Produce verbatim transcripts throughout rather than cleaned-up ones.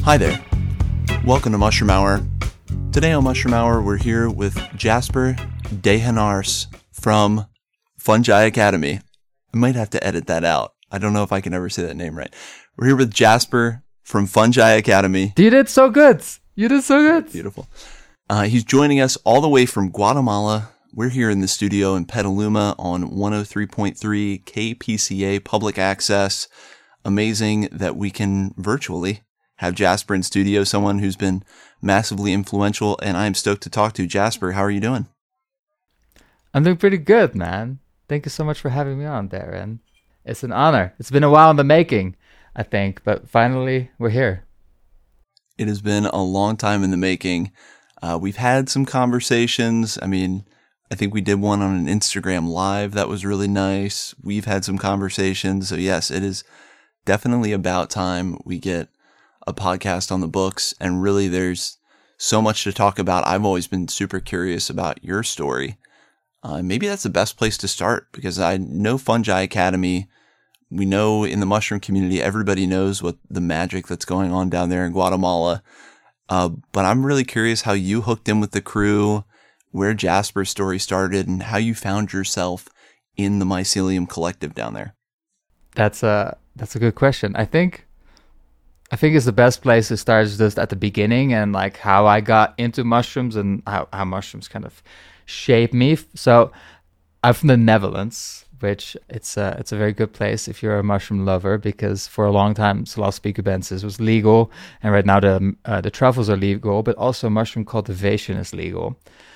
Hi there. Welcome to Mushroom Hour. Today on Mushroom Hour, we're here with Jasper Degenars from Fungi Academy. I might have to edit that out. I don't know if I can ever say that name right. We're here with Jasper from Fungi Academy. You did so good. You did so good. Beautiful. Uh, he's joining us all the way from Guatemala. We're here in the studio in Petaluma on one oh three point three K P C A Public Access. Amazing that we can virtually have Jasper in studio, someone who's been massively influential, and I'm stoked to talk to. Jasper, how are you doing? I'm doing pretty good, man. Thank you so much for having me on, Darren. It's an honor. It's been a while in the making, I think, but finally we're here. It has been a long time in the making. Uh, we've had some conversations. I mean, I think we did one on an Instagram Live that was really nice. We've had some conversations. So yes, it is definitely about time we get a podcast on the books. And really, there's so much to talk about. I've always been super curious about your story. Uh, maybe that's the best place to start, because I know Fungi Academy. We know in the mushroom community, everybody knows what the magic that's going on down there in Guatemala. Uh, but I'm really curious how you hooked in with the crew, where Jasper's story started, and how you found yourself in the Mycelium Collective down there. That's a that's a good question. I think I think it's the best place to start is just at the beginning, and like how I got into mushrooms and how, how mushrooms kind of shaped me. So I'm from the Netherlands, which it's a, it's a very good place if you're a mushroom lover, because for a long time Psilocybe cubensis was legal, and right now the uh, the truffles are legal, but also mushroom cultivation is legal.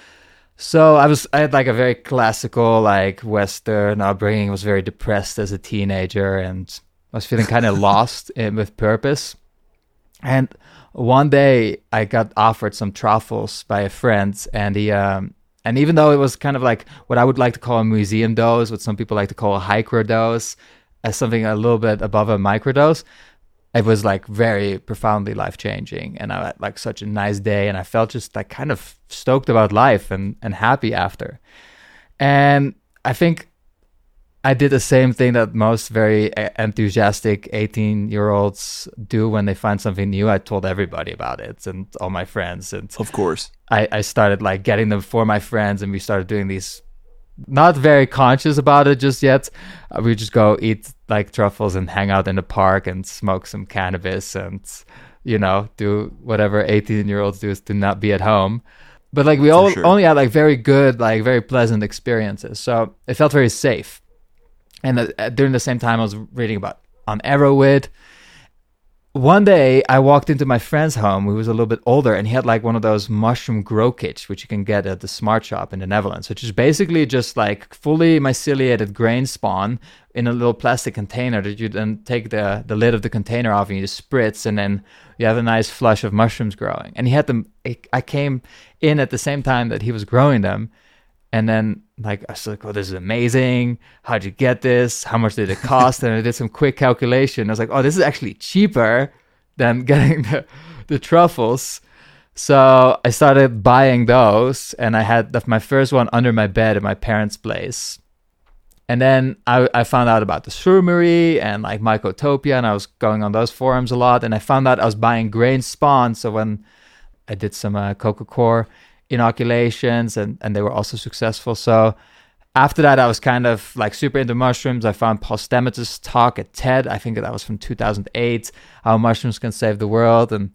So I was I had like a very classical, like Western upbringing. I was very depressed as a teenager and I was feeling kind of lost in, with purpose. And one day I got offered some truffles by a friend, and he um, and even though it was kind of like what I would like to call a museum dose, what some people like to call a microdose, as something a little bit above a microdose, it was like very profoundly life-changing. And I had like such a nice day, and I felt just like kind of stoked about life and, and happy after. And I think I did the same thing that most very enthusiastic eighteen-year-olds do when they find something new. I told everybody about it and all my friends. And of course, I, I started like getting them for my friends, and we started doing these, not very conscious about it just yet. Uh, we just go eat like truffles and hang out in the park and smoke some cannabis and, you know, do whatever eighteen-year-olds do, is to not be at home. But like we all sure. only had like very good, like very pleasant experiences. So it felt very safe. And uh, during the same time, I was reading about on Arrowwood. One day, I walked into my friend's home, who was a little bit older, and he had like one of those mushroom grow kits, which you can get at the Smart Shop in the Netherlands, which is basically just like fully myceliated grain spawn in a little plastic container that you then take the, the lid of the container off and you just spritz, and then you have a nice flush of mushrooms growing. And he had them, I came in at the same time that he was growing them. And then, like, I was like, oh, this is amazing. How'd you get this? How much did it cost? And I did some quick calculation. I was like, oh, this is actually cheaper than getting the, the truffles. So I started buying those. And I had the, my first one under my bed at my parents' place. And then I, I found out about the Shroomery and, like, Mycotopia. And I was going on those forums a lot. And I found out I was buying grain spawn. So when I did some uh, Coca Core inoculations, and, and they were also successful. So after that, I was kind of like super into mushrooms. I found Paul Stamets' talk at TED. I think that was from two thousand eight, How Mushrooms Can Save the World. And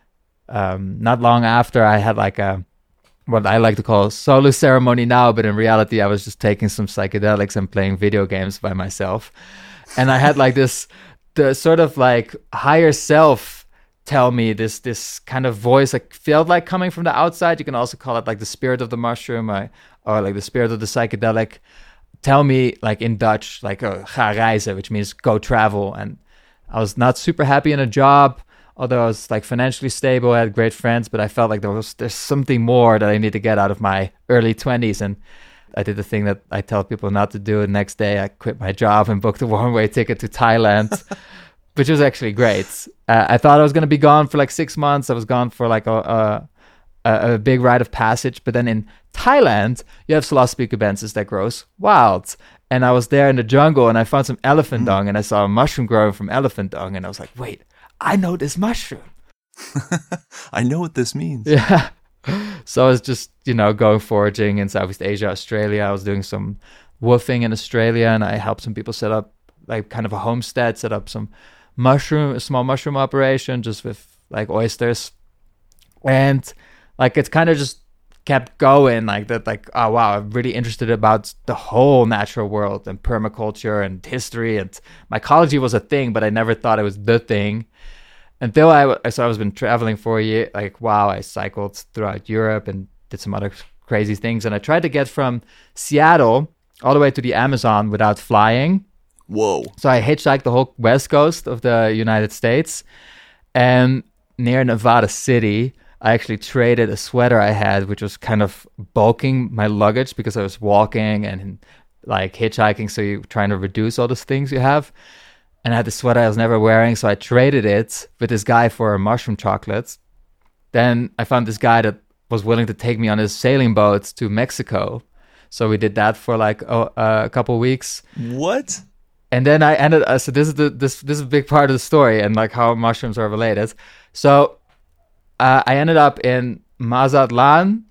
um, not long after, I had like a, what I like to call a solo ceremony now, but in reality, I was just taking some psychedelics and playing video games by myself. And I had like this, the sort of like higher self tell me this this kind of voice, like felt like coming from the outside. You can also call it like the spirit of the mushroom, or, or like the spirit of the psychedelic. Tell me, like in Dutch, like oh, ga reizen, which means go travel. And I was not super happy in a job, although I was like financially stable. I had great friends, but I felt like there was there's something more that I need to get out of my early twenties. And I did the thing that I tell people not to do. The next day, I quit my job and booked a one-way ticket to Thailand. Which was actually great. Uh, I thought I was going to be gone for like six months. I was gone for like a, a, a big rite of passage. But then in Thailand, you have Psilocybe cubensis that grows wild. And I was there in the jungle, and I found some elephant dung, and I saw a mushroom growing from elephant dung. And I was like, wait, I know this mushroom. I know what this means. Yeah. So I was just, you know, going foraging in Southeast Asia, Australia. I was doing some woofing in Australia, and I helped some people set up like kind of a homestead, set up some mushroom, a small mushroom operation just with like oysters. And like it's kind of just kept going like that, like, oh wow, I'm really interested about the whole natural world and permaculture and history, and mycology was a thing, but I never thought it was the thing until I so I was been traveling for a year. Like wow, I cycled throughout Europe and did some other crazy things, and I tried to get from Seattle all the way to the Amazon without flying. Whoa. So I hitchhiked the whole west coast of the United States, and near Nevada City I actually traded a sweater I had, which was kind of bulking my luggage because I was walking and like hitchhiking. So you're trying to reduce all those things you have. And I had the sweater I was never wearing. So I traded it with this guy for mushroom chocolates. Then I found this guy that was willing to take me on his sailing boat to Mexico. So we did that for like oh, uh, a couple of weeks. What? And then I ended, uh, so this is the this this is a big part of the story and like how mushrooms are related. So Uh, I ended up in Mazatlan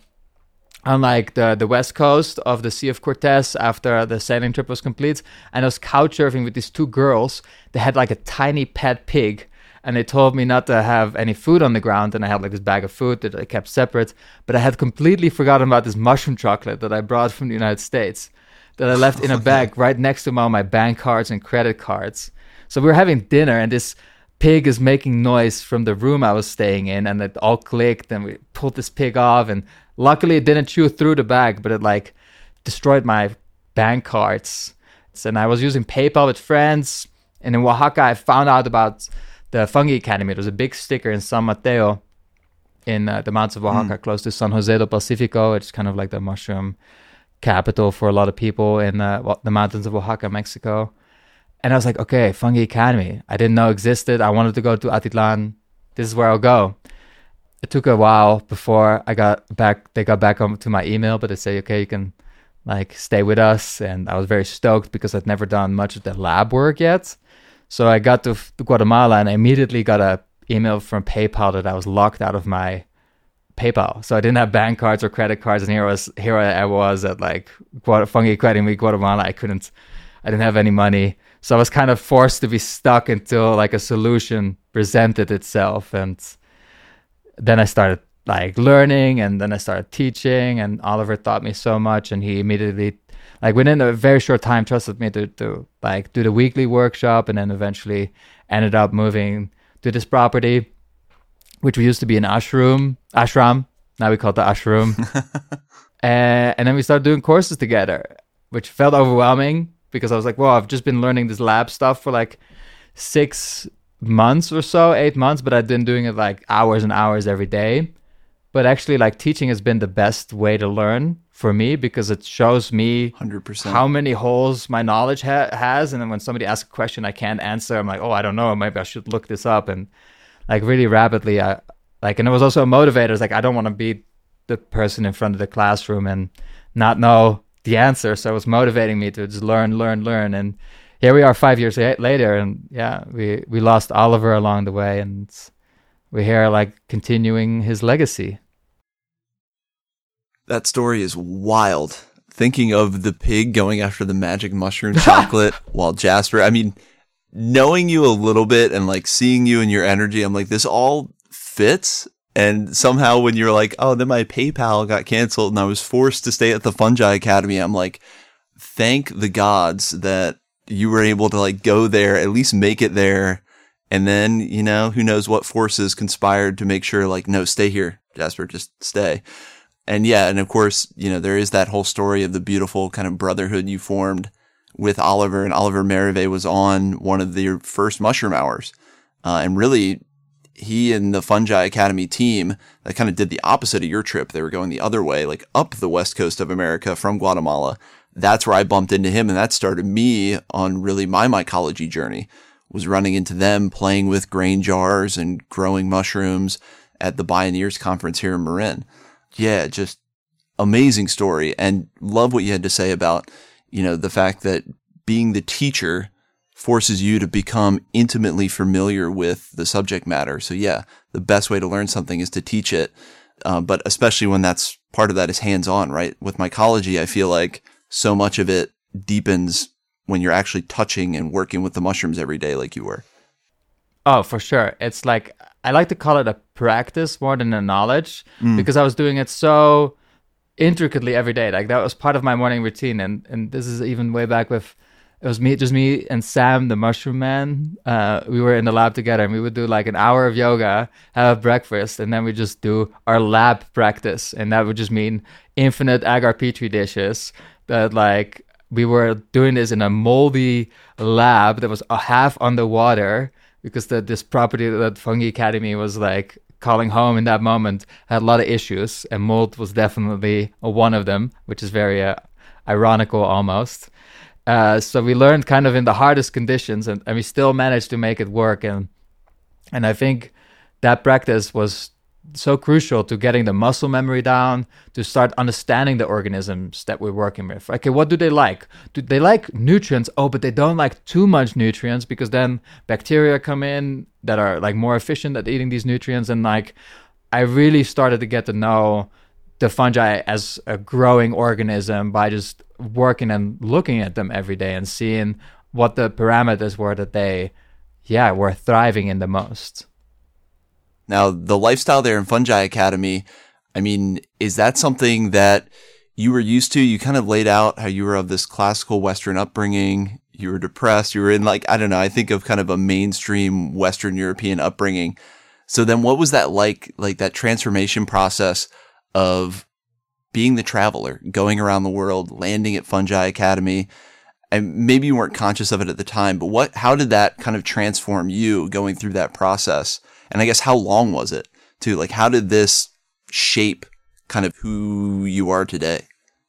on like the, the west coast of the Sea of Cortez after the sailing trip was complete. And I was couch surfing with these two girls. They had like a tiny pet pig, and they told me not to have any food on the ground. And I had like this bag of food that I kept separate. But I had completely forgotten about this mushroom chocolate that I brought from the United States that I left in a bag right next to all my bank cards and credit cards. So we were having dinner, and this pig is making noise from the room I was staying in, and it all clicked, and we pulled this pig off, and luckily it didn't chew through the bag, but it like destroyed my bank cards. And I was using PayPal with friends, and in Oaxaca I found out about the Fungi Academy. There's a big sticker in San Mateo in uh, the mountains of Oaxaca, mm. close to San Jose del Pacifico. It's kind of like the mushroom capital for a lot of people in uh, the mountains of Oaxaca, Mexico. And I was like, okay, Fungi Academy. I didn't know existed. I wanted to go to Atitlan. This is where I'll go. It took a while before I got back. They got back on to my email, but they say, okay, you can like stay with us. And I was very stoked because I'd never done much of the lab work yet. So I got to, to Guatemala, and I immediately got a email from PayPal that I was locked out of my PayPal. So I didn't have bank cards or credit cards. And here I was, here I was at like Fungi Academy, Guatemala. I couldn't, I didn't have any money. So I was kind of forced to be stuck until like a solution presented itself. And then I started like learning, and then I started teaching, and Oliver taught me so much. And he immediately, like within a very short time, trusted me to, to like do the weekly workshop, and then eventually ended up moving to this property, which we used to be an ashram, ashram. Now we call it the ashram. and, and then we started doing courses together, which felt overwhelming, because I was like, well, I've just been learning this lab stuff for like six months or so, eight months, but I've been doing it like hours and hours every day. But actually, like teaching has been the best way to learn for me, because it shows me one hundred percent how many holes my knowledge ha- has. And then when somebody asks a question I can't answer, I'm like, oh, I don't know. Maybe I should look this up. And like really rapidly, I like, and it was also a motivator. It's like, I don't want to be the person in front of the classroom and not know the answer. So it was motivating me to just learn, learn, learn. And here we are five years later. And yeah, we, we lost Oliver along the way, and we're here like continuing his legacy. That story is wild. Thinking of the pig going after the magic mushroom chocolate while Jasper, I mean, knowing you a little bit and like seeing you and your energy, I'm like, this all fits. And somehow when you're like, oh, then my PayPal got canceled and I was forced to stay at the Fungi Academy, I'm like, thank the gods that you were able to like go there, at least make it there. And then, you know, who knows what forces conspired to make sure like, no, stay here, Jasper, just stay. And yeah, and of course, you know, there is that whole story of the beautiful kind of brotherhood you formed with Oliver, and Oliver Merivale was on one of their first mushroom hours. Uh, and really, he and the Fungi Academy team that kind of did the opposite of your trip. They were going the other way, like up the west coast of America from Guatemala. That's where I bumped into him, and that started me on really my mycology journey, was running into them, playing with grain jars and growing mushrooms at the Bioneers Conference here in Marin. Yeah, just amazing story, and love what you had to say about, you know, the fact that being the teacher forces you to become intimately familiar with the subject matter. So yeah, the best way to learn something is to teach it. Uh, but especially when that's part of that is hands-on, right? With mycology, I feel like so much of it deepens when you're actually touching and working with the mushrooms every day like you were. Oh, for sure. It's like, I like to call it a practice more than a knowledge mm. because I was doing it so intricately every day. Like that was part of my morning routine. And, and this is even way back with, it was me, just me and Sam, the mushroom man. Uh, we were in the lab together and we would do like an hour of yoga, have breakfast, and then we just do our lab practice. And that would just mean infinite agar petri dishes that like we were doing this in a moldy lab that was a half underwater because the, this property that Fungi Academy was like calling home in that moment had a lot of issues, and mold was definitely one of them, which is very uh, ironical almost. Uh, so we learned kind of in the hardest conditions, and, and we still managed to make it work. And and I think that practice was so crucial to getting the muscle memory down, to start understanding the organisms that we're working with. Okay, what do they like? Do they like nutrients? Oh, but they don't like too much nutrients because then bacteria come in that are like more efficient at eating these nutrients. And like, I really started to get to know the fungi as a growing organism by just working and looking at them every day and seeing what the parameters were that they, yeah, were thriving in the most. Now, the lifestyle there in Fungi Academy, I mean, is that something that you were used to? You kind of laid out how you were of this classical Western upbringing. You were depressed. You were in like, I don't know, I think of kind of a mainstream Western European upbringing. So then what was that like, like that transformation process of being the traveler, going around the world, landing at Fungi Academy? And maybe you weren't conscious of it at the time, but what, how did that kind of transform you going through that process? And I guess how long was it too? Like, how did this shape kind of who you are today?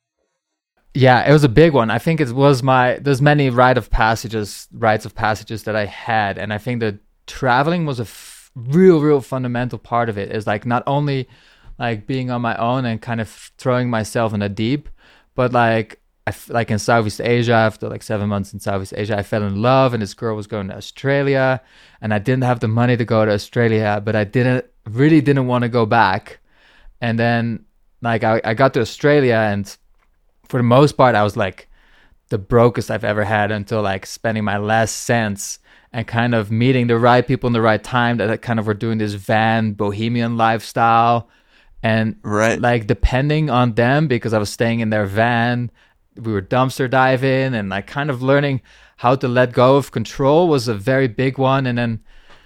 Yeah, it was a big one. I think it was my, there's many rite of passages, rites of passages that I had. And I think that traveling was a f- real, real fundamental part of it, is like not only like being on my own and kind of throwing myself in the deep, but like, I f- like in Southeast Asia, after like seven months in Southeast Asia, I fell in love, and this girl was going to Australia, and I didn't have the money to go to Australia, but I didn't really didn't want to go back. And then like I, I got to Australia, and for the most part, I was like the brokest I've ever had until like spending my last cents and kind of meeting the right people in the right time that kind of were doing this van bohemian lifestyle. And right. like depending on them, because I was staying in their van, we were dumpster diving, and like kind of learning how to let go of control was a very big one. And then,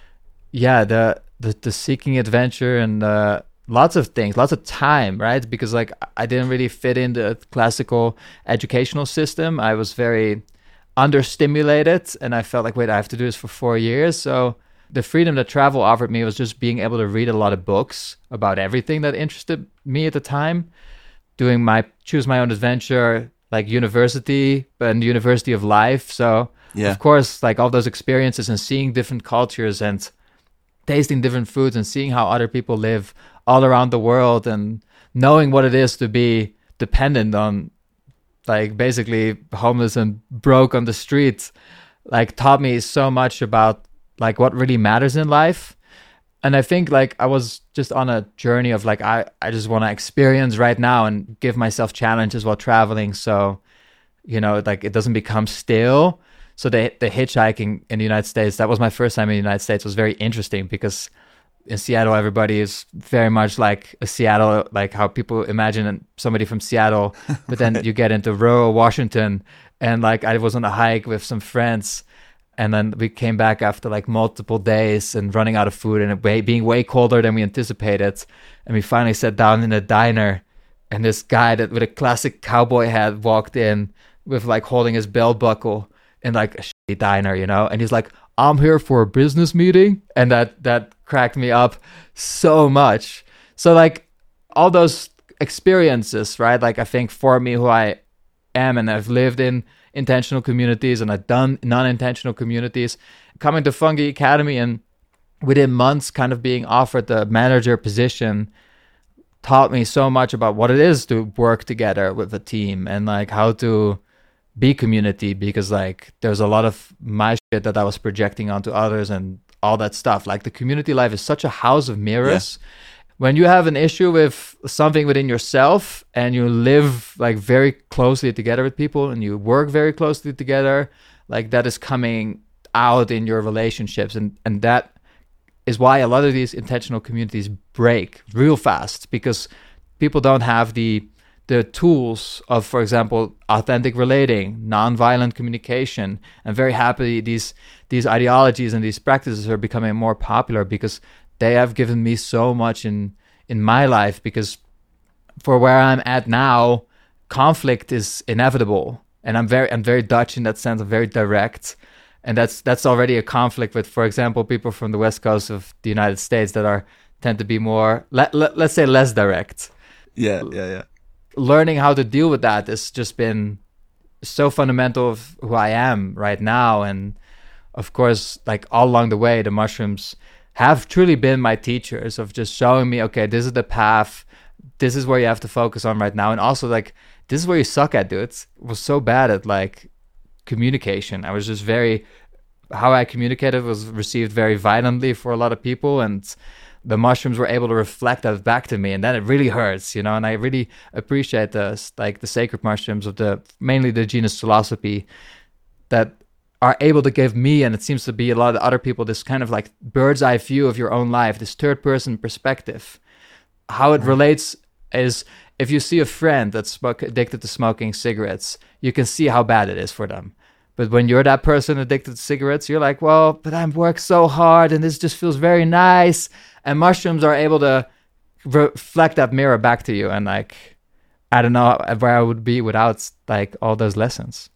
yeah, the the, the seeking adventure and uh, lots of things, lots of time, right? Because like I didn't really fit in the classical educational system. I was very understimulated, and I felt like, wait, I have to do this for four years. So the freedom that travel offered me was just being able to read a lot of books about everything that interested me at the time, doing my choose my own adventure, like university and university of life. So yeah. Of course, like all those experiences and seeing different cultures and tasting different foods and seeing how other people live all around the world and knowing what it is to be dependent on like basically homeless and broke on the streets, like taught me so much about like what really matters in life. And I think like I was just on a journey of like, I, I just want to experience right now and give myself challenges while traveling. So, you know, like it doesn't become stale. So the, the hitchhiking in the United States, that was my first time in the United States, was very interesting because in Seattle, everybody is very much like a Seattle, like how people imagine somebody from Seattle. But then you get into rural Washington, and like I was on a hike with some friends, and then we came back after like multiple days and running out of food and it way, being way colder than we anticipated. And we finally sat down in a diner, and this guy that with a classic cowboy hat walked in with like holding his belt buckle in like a shitty diner, you know? And he's like, I'm here for a business meeting. And that, that cracked me up so much. So like all those experiences, right? Like I think for me, who I am, and I've lived in intentional communities and I've done non-intentional communities, coming to Fungi Academy and within months kind of being offered the manager position taught me so much about what it is to work together with a team and like how to be community, because like there's a lot of my shit that I was projecting onto others and all that stuff. Like the community life is such a house of mirrors. Yeah. When you have an issue with something within yourself and you live like very closely together with people and you work very closely together, like that is coming out in your relationships. And, and that is why a lot of these intentional communities break real fast, because people don't have the the tools of, for example, authentic relating, nonviolent communication. I'm very happy these these ideologies and these practices are becoming more popular, because they have given me so much in in my life. Because for where I'm at now, conflict is inevitable, and I'm very I'm very Dutch in that sense. I'm very direct, and that's that's already a conflict with, for example, people from the west coast of the United States that are tend to be more, let, let, let's say, less direct. Yeah, yeah, yeah. Learning how to deal with that has just been so fundamental of who I am right now. And of course, like all along the way, the mushrooms have truly been my teachers of just showing me, okay, this is the path. This is where you have to focus on right now. And also like, this is where you suck at, dude. I was so bad at like communication. I was just very, how I communicated was received very violently for a lot of people. And the mushrooms were able to reflect that back to me, and then it really hurts, you know. And I really appreciate the like the sacred mushrooms of the mainly the genus Psilocybe that are able to give me, and it seems to be a lot of other people, this kind of like bird's eye view of your own life, this third person perspective. How it relates is if you see a friend that's smoke, addicted to smoking cigarettes, you can see how bad it is for them. But when you're that person addicted to cigarettes, you're like, well, but I work so hard and this just feels very nice. And mushrooms are able to reflect that mirror back to you. And like, I don't know where I would be without like all those lessons.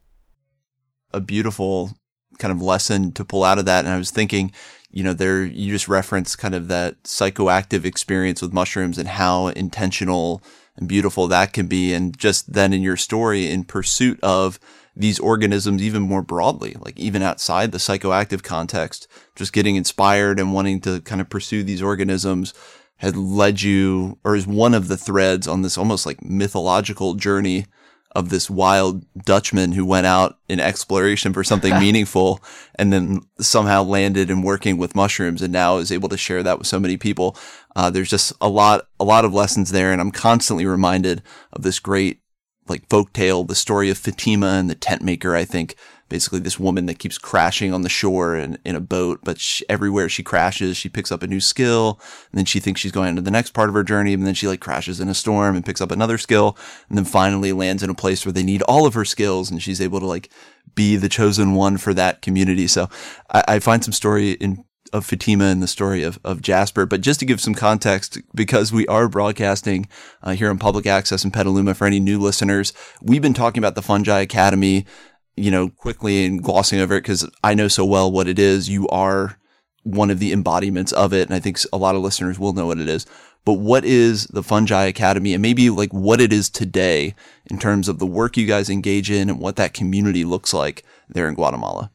A beautiful kind of lesson to pull out of that. And I was thinking, you know, there, you just referenced kind of that psychoactive experience with mushrooms and how intentional and beautiful that can be. And just then in your story, in pursuit of these organisms even more broadly, like even outside the psychoactive context, just getting inspired and wanting to kind of pursue these organisms had led you, or is one of the threads on this almost like mythological journey of this wild Dutchman who went out in exploration for something meaningful and then somehow landed in working with mushrooms and now is able to share that with so many people. Uh, there's just a lot, a lot of lessons there. And I'm constantly reminded of this great like folktale, the story of Fatima and the tent maker. I think basically this woman that keeps crashing on the shore in, in a boat, but she, everywhere she crashes, she picks up a new skill, and then she thinks she's going to the next part of her journey, and then she like crashes in a storm and picks up another skill, and then finally lands in a place where they need all of her skills, and she's able to like be the chosen one for that community. So I, I find some story in of Fatima and the story of, of Jasper. But just to give some context, because we are broadcasting uh, here on Public Access in Petaluma for any new listeners, we've been talking about the Fungi Academy, you know, quickly and glossing over it because I know so well what it is. You are one of the embodiments of it, and I think a lot of listeners will know what it is. But what is the Fungi Academy, and maybe like what it is today in terms of the work you guys engage in and what that community looks like there in Guatemala?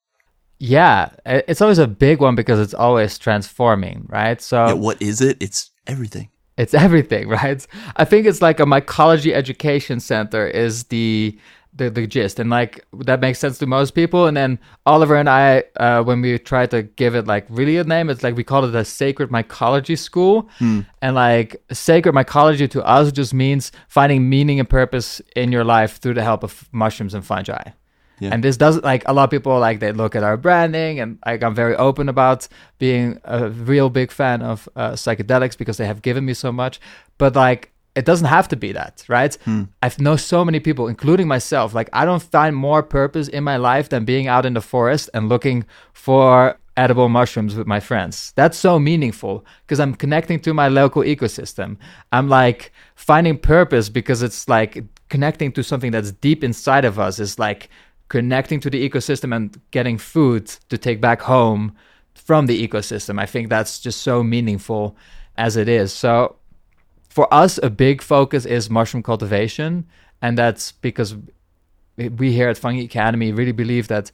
Yeah, it's always a big one because it's always transforming, right? So yeah, what is it? It's everything. It's everything, right? I think it's like a mycology education center is the the, the gist, and like that makes sense to most people. And then Oliver and I, uh, when we try to give it like really a name, it's like we call it a sacred mycology school. Hmm. And like sacred mycology to us just means finding meaning and purpose in your life through the help of mushrooms and fungi. Yeah. And this doesn't, like, a lot of people, like, they look at our branding, and like I'm very open about being a real big fan of uh, psychedelics because they have given me so much. But like, it doesn't have to be that, right? Hmm. I've known so many people, including myself. Like, I don't find more purpose in my life than being out in the forest and looking for edible mushrooms with my friends. That's so meaningful because I'm connecting to my local ecosystem. I'm like finding purpose because it's like connecting to something that's deep inside of us. Is like connecting to the ecosystem and getting food to take back home from the ecosystem. I think that's just so meaningful as it is. So for us, a big focus is mushroom cultivation. And that's because we here at Fungi Academy really believe that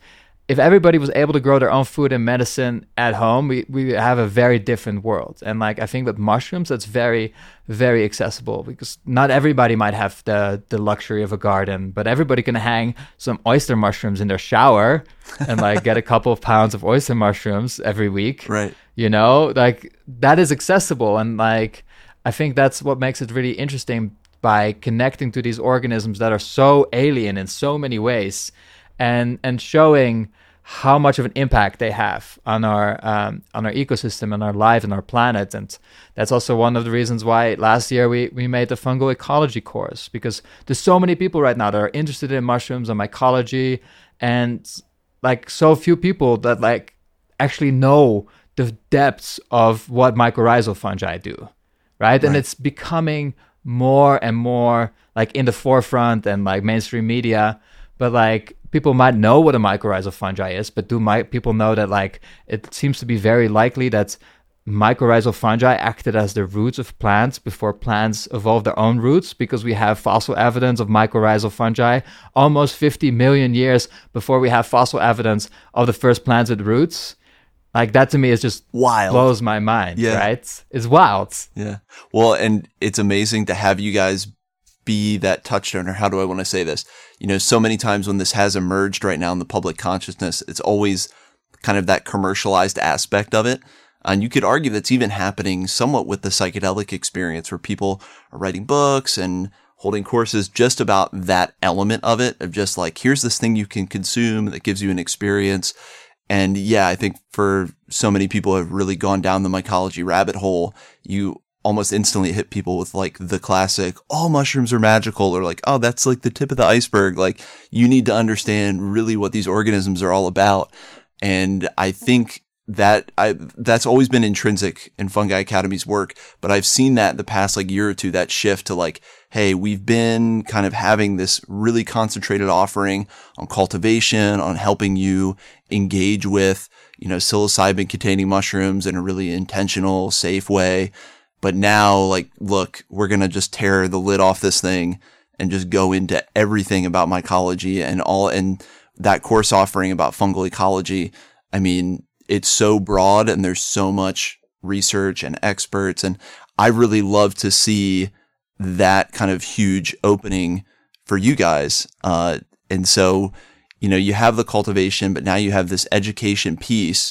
if everybody was able to grow their own food and medicine at home, we, we have a very different world. And like, I think with mushrooms, that's very, very accessible, because not everybody might have the, the luxury of a garden, but everybody can hang some oyster mushrooms in their shower and like get a couple of pounds of oyster mushrooms every week. Right. You know, like that is accessible. And like, I think that's what makes it really interesting, by connecting to these organisms that are so alien in so many ways, and and showing how much of an impact they have on our um, on our ecosystem and our life and our planet. And that's also one of the reasons why last year we, we made the fungal ecology course, because there's so many people right now that are interested in mushrooms and mycology, and like so few people that like actually know the depths of what mycorrhizal fungi do, right? right. And it's becoming more and more like in the forefront and like mainstream media, but like people might know what a mycorrhizal fungi is, but do my people know that like it seems to be very likely that mycorrhizal fungi acted as the roots of plants before plants evolved their own roots, because we have fossil evidence of mycorrhizal fungi almost fifty million years before we have fossil evidence of the first plants with roots. Like that to me is just wild. Blows my mind, yeah. right? It's wild. Yeah. Well, and it's amazing to have you guys be that touchstone, or how do I want to say this? You know, so many times when this has emerged right now in the public consciousness, it's always kind of that commercialized aspect of it. And you could argue that's even happening somewhat with the psychedelic experience, where people are writing books and holding courses just about that element of it, of just like, here's this thing you can consume that gives you an experience. And yeah, I think for so many people who have really gone down the mycology rabbit hole, you almost instantly hit people with like the classic, all mushrooms are magical, or like, oh, that's like the tip of the iceberg. Like, you need to understand really what these organisms are all about. And I think that I, that's always been intrinsic in Fungi Academy's work, but I've seen that the past like year or two, that shift to like, hey, we've been kind of having this really concentrated offering on cultivation, on helping you engage with, you know, psilocybin containing mushrooms in a really intentional, safe way. But now, like, look, we're going to just tear the lid off this thing and just go into everything about mycology and all, and that course offering about fungal ecology. I mean, it's so broad and there's so much research and experts. And I really love to see that kind of huge opening for you guys. Uh, and so, you know, you have the cultivation, but now you have this education piece.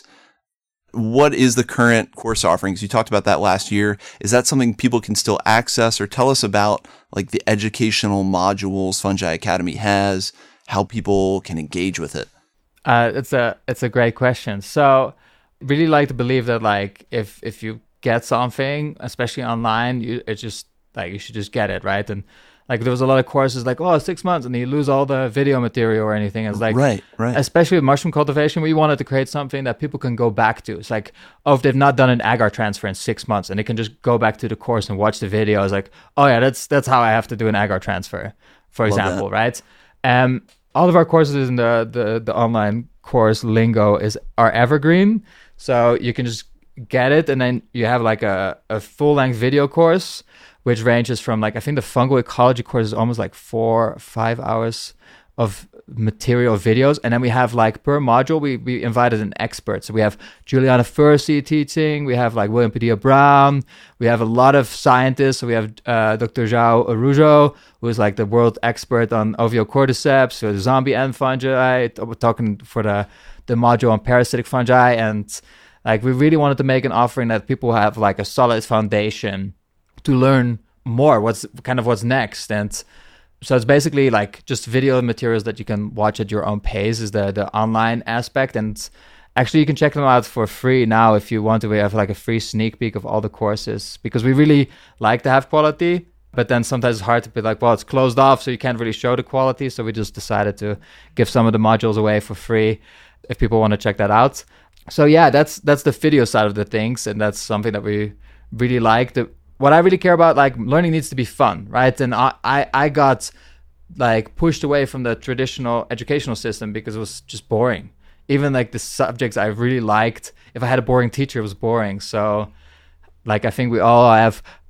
What is the current course offerings? You talked about that last year. Is that something people can still access? Or tell us about like the educational modules Fungi Academy has, how people can engage with it. Uh, it's a it's a great question. So, really like to believe that like if if you get something, especially online, you it's just like you should just get it, right? And like there was a lot of courses like, oh, six months and you lose all the video material or anything. It's like, right, right. Especially with mushroom cultivation, we wanted to create something that people can go back to. It's like, oh, if they've not done an agar transfer in six months and they can just go back to the course and watch the video. It's like, oh yeah, that's that's how I have to do an agar transfer, for Love example, that. right? Um, all of our courses in the, the, the online course lingo is are evergreen. So you can just get it, and then you have like a, a full-length video course, which ranges from like, I think the fungal ecology course is almost like four, five hours of material videos. And then we have like per module, we, we invited an expert. So we have Juliana Fursi teaching, we have like William Padilla Brown, we have a lot of scientists. So we have uh, Doctor João Arujo, who is like the world expert on Ophiocordyceps, so the zombie ant fungi. We're talking for the, the module on parasitic fungi. And like, we really wanted to make an offering that people have like a solid foundation to learn more, what's kind of what's next. And so it's basically like just video materials that you can watch at your own pace is the the online aspect. And actually you can check them out for free now if you want to. We have like a free sneak peek of all the courses, because we really like to have quality, but then sometimes it's hard to be like, well, it's closed off, so you can't really show the quality. So we just decided to give some of the modules away for free if people want to check that out. So yeah, that's that's the video side of the things, and that's something that we really like. The What I really care about, like, learning needs to be fun, right? And I, I, I got like pushed away from the traditional educational system because it was just boring. Even like the subjects I really liked, if I had a boring teacher, it was boring. So like, I think we all have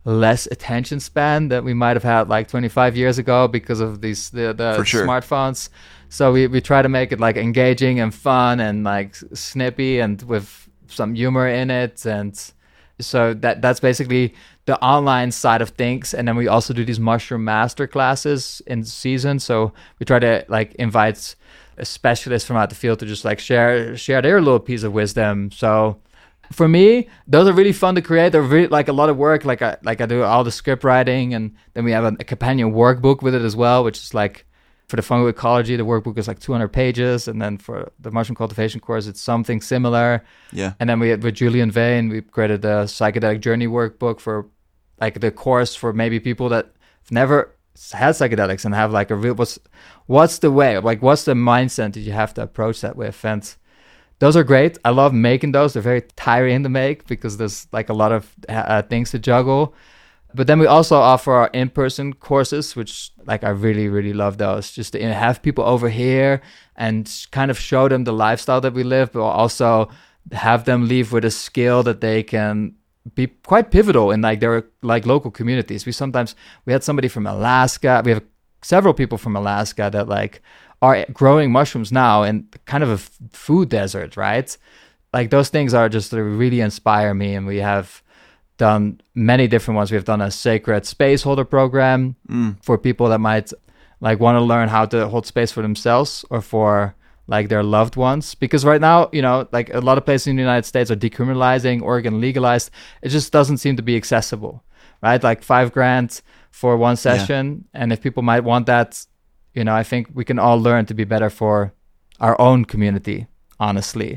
less attention span that we might have had like twenty-five years ago because of these the, the For sure. smartphones. So we, we try to make it like engaging and fun and like snippy and with some humor in it. And so that that's basically the online side of things. And then we also do these mushroom master classes in season. So we try to like invite a specialist from out the field to just like share share their little piece of wisdom. So for me, those are really fun to create. They're really like a lot of work. Like I like I do all the script writing, and then we have a, a companion workbook with it as well, which is like for the fungal ecology, the workbook is like two hundred pages, and then for the mushroom cultivation course, it's something similar. Yeah. And then we with Julian Vane, we created a psychedelic journey workbook for like the course for maybe people that have never had psychedelics and have like a real what's what's the way like what's the mindset that you have to approach that with. And those are great. I love making those. They're very tiring to make because there's like a lot of uh, things to juggle. But then we also offer our in-person courses, which like I really, really love those. Just to have people over here and kind of show them the lifestyle that we live, but also have them leave with a skill that they can be quite pivotal in like their like local communities. We sometimes, we had somebody from Alaska. We have several people from Alaska that like are growing mushrooms now in kind of a f- food desert, right? Like those things are just they really inspire me. And we have done many different ones. We've done a sacred space holder program mm. for people that might like want to learn how to hold space for themselves or for like their loved ones. Because right now, you know, like a lot of places in the United States are decriminalizing, Oregon legalized. It just doesn't seem to be accessible, right? Like five grand for one session. Yeah. And if people might want that, you know, I think we can all learn to be better for our own community, honestly.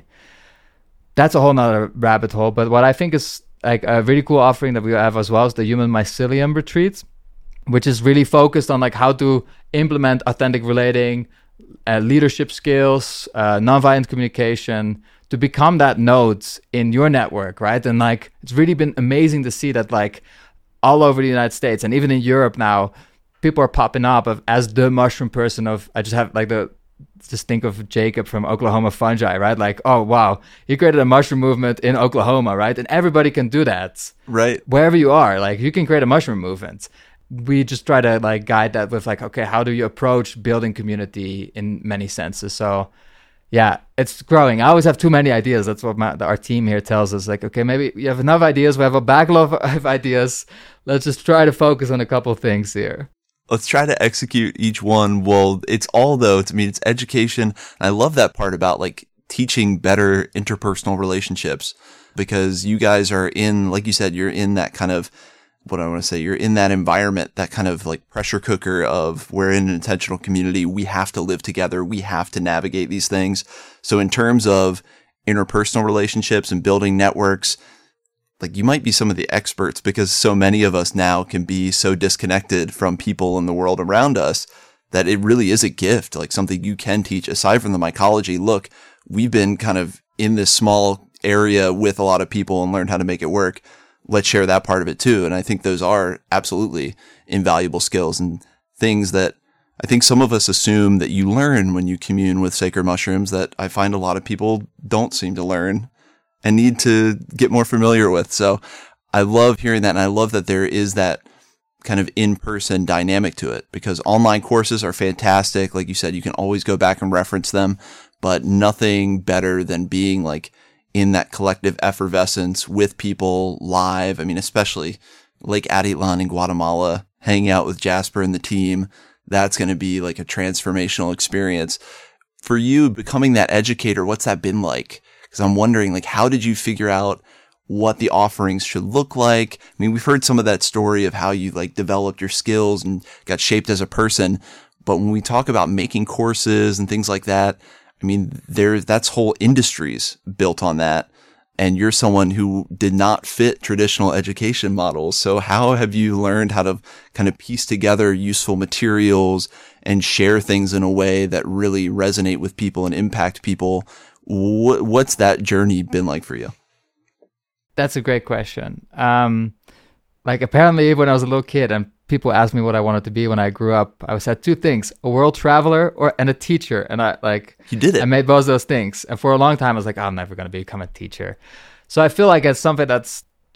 That's a whole nother rabbit hole. But what I think is like a really cool offering that we have as well is the Human Mycelium Retreat, which is really focused on like how to implement authentic relating, uh, leadership skills, uh, nonviolent communication to become that node in your network, right? And like, it's really been amazing to see that like all over the United States and even in Europe now, people are popping up of, as the mushroom person of, I just have like the, just think of Jacob from Oklahoma Fungi, right? Like, oh, wow, he created a mushroom movement in Oklahoma, right? And everybody can do that. Right. Wherever you are, like you can create a mushroom movement. We just try to like guide that with like, okay, how do you approach building community in many senses? So yeah, it's growing. I always have too many ideas. That's what my, our team here tells us. Like, okay, maybe you have enough ideas. We have a backlog of ideas. Let's just try to focus on a couple of things here. Let's try to execute each one. Well, it's all though. It's, I mean, it's education. And I love that part about like teaching better interpersonal relationships because you guys are in, like you said, you're in that kind of, what I want to say, you're in that environment, that kind of like pressure cooker of we're in an intentional community. We have to live together. We have to navigate these things. So in terms of interpersonal relationships and building networks, like you might be some of the experts because so many of us now can be so disconnected from people in the world around us that it really is a gift, like something you can teach aside from the mycology. Look, we've been kind of in this small area with a lot of people and learned how to make it work. Let's share that part of it too. And I think those are absolutely invaluable skills and things that I think some of us assume that you learn when you commune with sacred mushrooms that I find a lot of people don't seem to learn and need to get more familiar with. So I love hearing that. And I love that there is that kind of in-person dynamic to it because online courses are fantastic. Like you said, you can always go back and reference them, but nothing better than being like in that collective effervescence with people live. I mean, especially Lake Atitlan in Guatemala, hanging out with Jasper and the team. That's going to be like a transformational experience. For you, becoming that educator, what's that been like? Because I'm wondering, like, how did you figure out what the offerings should look like? I mean, we've heard some of that story of how you like developed your skills and got shaped as a person. But when we talk about making courses and things like that, I mean, there's that's whole industries built on that. And you're someone who did not fit traditional education models. So how have you learned how to kind of piece together useful materials and share things in a way that really resonate with people and impact people? What, what's that journey been like for you? That's a great question. Um, like apparently when I was a little kid and people asked me what I wanted to be when I grew up, I said two things: a world traveler or and a teacher. And I like you did it. I made both of those things. And for a long time, I was like, oh, I'm never going to become a teacher. So I feel like it's something that's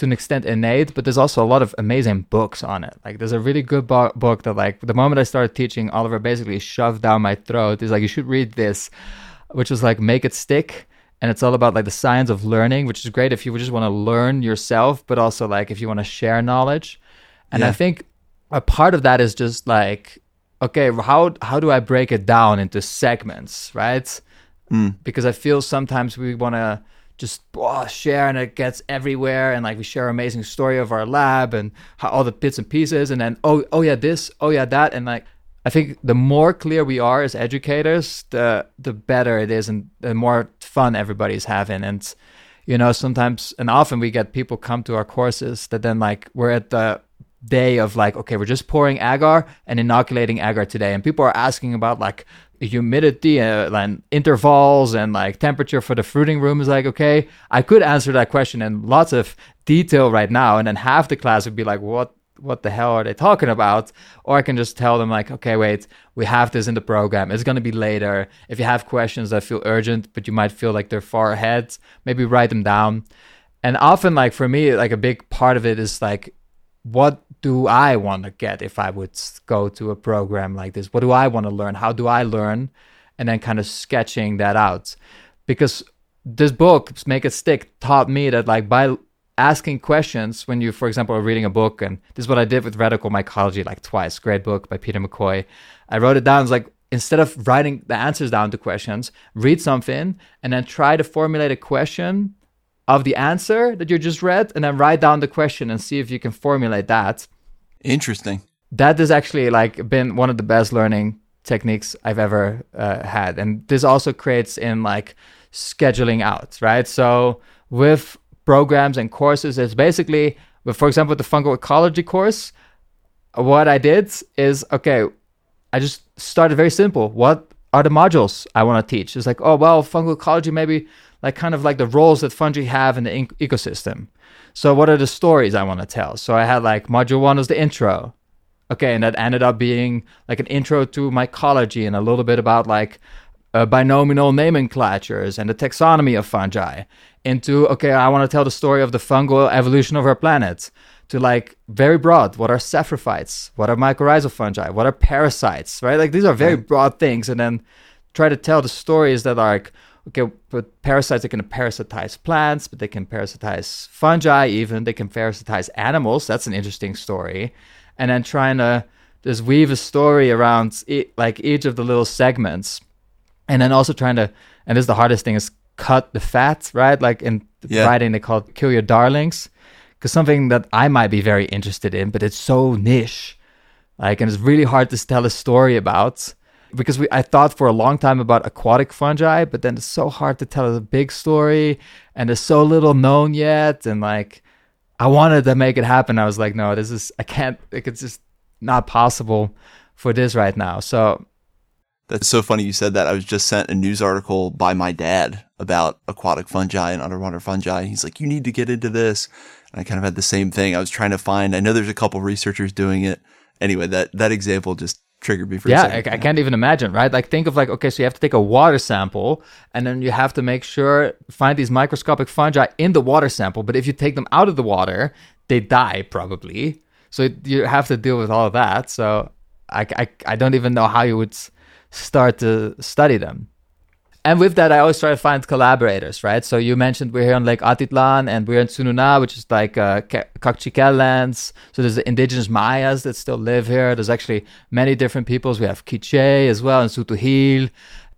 to an extent innate, but there's also a lot of amazing books on it. Like there's a really good bo- book that like the moment I started teaching, Oliver basically shoved down my throat. He's like, you should read this, which was like Make It Stick. And it's all about like the science of learning, which is great if you just want to learn yourself, but also like if you want to share knowledge. And yeah. I think a part of that is just like, okay, how how do I break it down into segments, right? Mm. Because I feel sometimes we want to just oh, share and it gets everywhere, and like we share an amazing story of our lab and how all the bits and pieces, and then oh oh yeah this, oh yeah that, and like I think the more clear we are as educators, the the better it is, and the more fun everybody's having. And you know, sometimes and often we get people come to our courses that then like we're at the day of like, okay, we're just pouring agar and inoculating agar today, and people are asking about like humidity uh, and intervals and like temperature for the fruiting room. Is like, okay, I could answer that question in lots of detail right now, and then half the class would be like, what what the hell are they talking about? Or I can just tell them like, okay, wait, we have this in the program, it's going to be later. If you have questions that feel urgent but you might feel like they're far ahead, maybe write them down. And often like for me, like a big part of it is like, what do I want to get if I would go to a program like this? What do I want to learn? How do I learn? And then kind of sketching that out. Because this book, Make It Stick, taught me that like by asking questions when you, for example, are reading a book, and this is what I did with Radical Mycology like twice, great book by Peter McCoy. I wrote it down. It's like, instead of writing the answers down to questions, read something and then try to formulate a question of the answer that you just read, and then write down the question and see if you can formulate that. Interesting. That has actually like been one of the best learning techniques I've ever uh, had. And this also creates in like scheduling out, right? So with programs and courses, it's basically, for example, the fungal ecology course, what I did is, okay, I just started very simple. What are the modules I want to teach? It's like, oh, well, fungal ecology, maybe like kind of like the roles that fungi have in the in- ecosystem. So what are the stories I want to tell? So I had like module one was the intro. Okay, and that ended up being like an intro to mycology and a little bit about like uh, binomial nomenclatures and the taxonomy of fungi. Into, okay, I want to tell the story of the fungal evolution of our planet. To like very broad, what are saprophytes? What are mycorrhizal fungi? What are parasites, right? Like these are very broad things. And then try to tell the stories that are like, okay, but parasites, they can parasitize plants, but they can parasitize fungi even. They can parasitize animals. That's an interesting story. And then trying to just weave a story around e- like each of the little segments. And then also trying to, and this is the hardest thing, is cut the fat, right? Like in yeah. writing, they call it kill your darlings. Because something that I might be very interested in, but it's so niche. Like, and it's really hard to tell a story about. Because we, I thought for a long time about aquatic fungi, but then it's so hard to tell a big story, and there's so little known yet. And like, I wanted to make it happen. I was like, no, this is, I can't, like, it's just not possible for this right now. So that's so funny you said that. I was just sent a news article by my dad about aquatic fungi and underwater fungi. He's like, you need to get into this. And I kind of had the same thing. I was trying to find, I know there's a couple researchers doing it. Anyway, that, that example just triggered me for yeah, a second. I, I can't even imagine, right? Like think of like, okay, so you have to take a water sample, and then you have to make sure, find these microscopic fungi in the water sample. But if you take them out of the water, they die probably. So you have to deal with all of that. So I, I, I don't even know how you would start to study them. And with that, I always try to find collaborators, right? So you mentioned we're here on Lake Atitlan, and we're in Sununa, which is like uh, Kakchikel lands. So there's the indigenous Mayas that still live here. There's actually many different peoples. We have Quiche as well, and Sutuhil.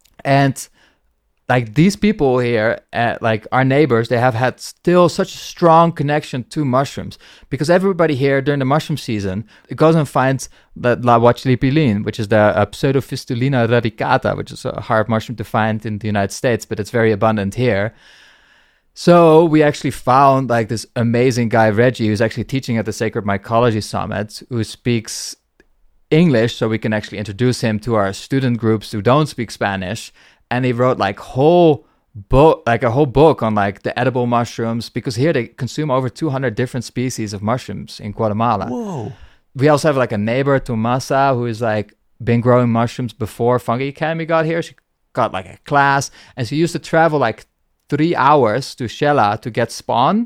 And like these people here, uh, like our neighbors, they have had still such a strong connection to mushrooms, because everybody here during the mushroom season goes and finds the La Huachlipiline, which is the uh, Pseudofistulina radicata, which is a hard mushroom to find in the United States, but it's very abundant here. So we actually found like this amazing guy, Reggie, who's actually teaching at the Sacred Mycology Summit, who speaks English, so we can actually introduce him to our student groups who don't speak Spanish. And he wrote like whole book, like a whole book on like the edible mushrooms, because here they consume over two hundred different species of mushrooms in Guatemala. Whoa. We also have like a neighbor, Tomasa, who is like been growing mushrooms before Fungi Academy got here. She got like a class, and she used to travel like three hours to Shela to get spawn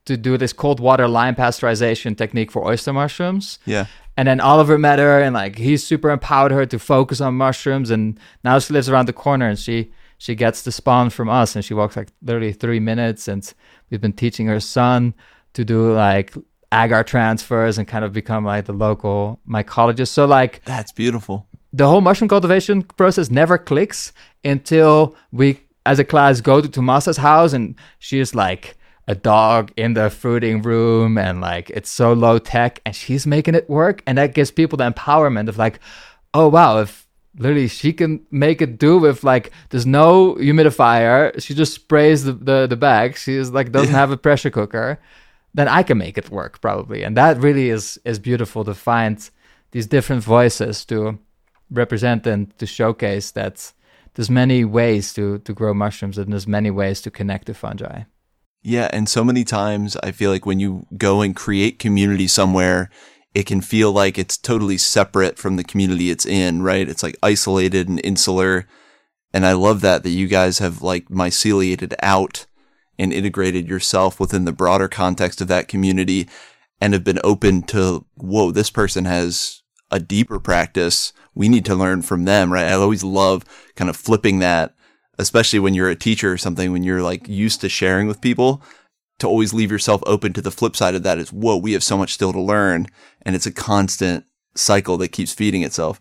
to do this cold water lime pasteurization technique for oyster mushrooms. Yeah. And then Oliver met her, and like he super empowered her to focus on mushrooms. And now she lives around the corner, and she she gets the spawn from us, and she walks like literally three minutes. And we've been teaching her son to do like agar transfers and kind of become like the local mycologist. So like that's beautiful. The whole mushroom cultivation process never clicks until we, as a class, go to Tomasa's house, and she's like a dog in the fruiting room, and like it's so low tech, and she's making it work, and that gives people the empowerment of like, oh wow, if literally she can make it do with like there's no humidifier, she just sprays the the, the bag, she's like doesn't yeah. have a pressure cooker, then I can make it work probably. And that really is is beautiful to find these different voices to represent and to showcase that there's many ways to to grow mushrooms, and there's many ways to connect to fungi. Yeah, and so many times I feel like when you go and create community somewhere, it can feel like it's totally separate from the community it's in, right? It's like isolated and insular. And I love that, that you guys have like myceliated out and integrated yourself within the broader context of that community and have been open to, whoa, this person has a deeper practice. We need to learn from them, right? I always love kind of flipping that, especially when you're a teacher or something, when you're like used to sharing with people, to always leave yourself open to the flip side of that is, whoa, we have so much still to learn. And it's a constant cycle that keeps feeding itself.